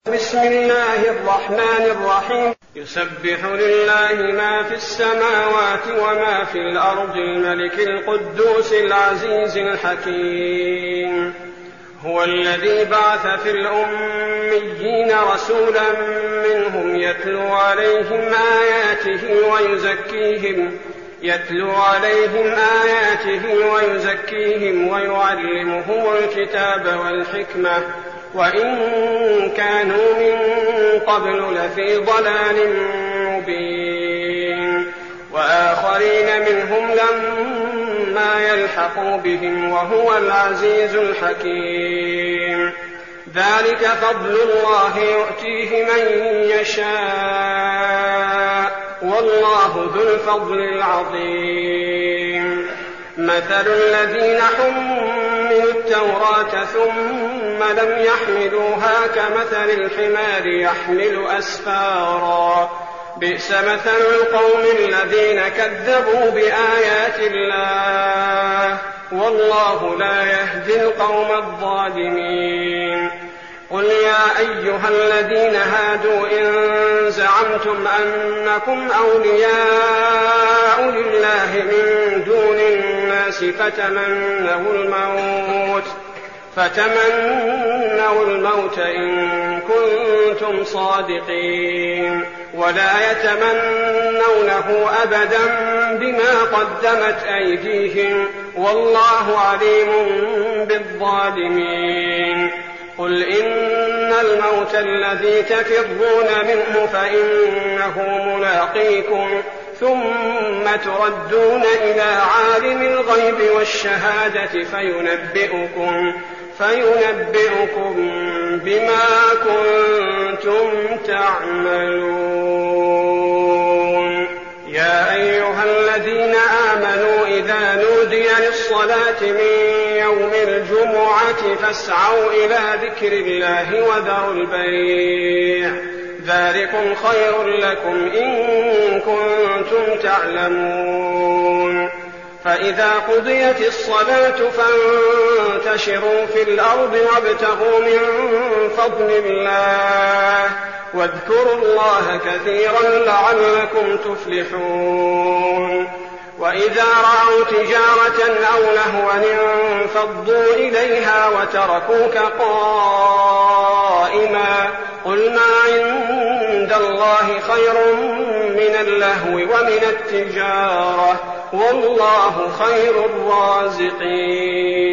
بسم الله الرحمن الرحيم. يسبح لله ما في السماوات وما في الأرض الملك القدوس العزيز الحكيم. هو الذي بعث في الأميين رسولا منهم يتلو عليهم آياته ويزكيهم ويعلمهم الكتاب والحكمة وإن كانوا من قبل لفي ضلال مبين. وآخرين منهم لما يلحقوا بهم وهو العزيز الحكيم. ذلك فضل الله يؤتيه من يشاء والله ذو الفضل العظيم. مثل الذين حملوا التوراة ثم لم يحملوها كمثل الحمار يحمل أسفارا بئس مثل القوم الذين كذبوا بآيات الله والله لا يهدي القوم الظالمين. قل يا أيها الذين هادوا إن زعمتم أنكم أولياء لله من دون الناس فتمنوا الموت إن كنتم صادقين ولا يتمنونه أبدا بما قدمت أيديهم والله عليم بالظالمين. قل إن الموت الذي تفرون منه فإنه ملاقيكم ثم تردون إلى عالم الغيب والشهادة فينبئكم بما كنتم تعملون. يا أيها الذين آمنوا إذا نودي للصلاة من يوم الجمعة فاسعوا إلى ذكر الله وذروا البيع ذلكم خير لكم إن كنتم تعلمون. فإذا قضيت الصلاة فانتشروا في الأرض وابتغوا من فضل الله واذكروا الله كثيرا لعلكم تفلحون. وإذا رأوا تجارة أو لهوا انفضوا إليها وتركوك قائما قل ما عند الله خير من اللهو ومن التجارة والله خير الرازقين.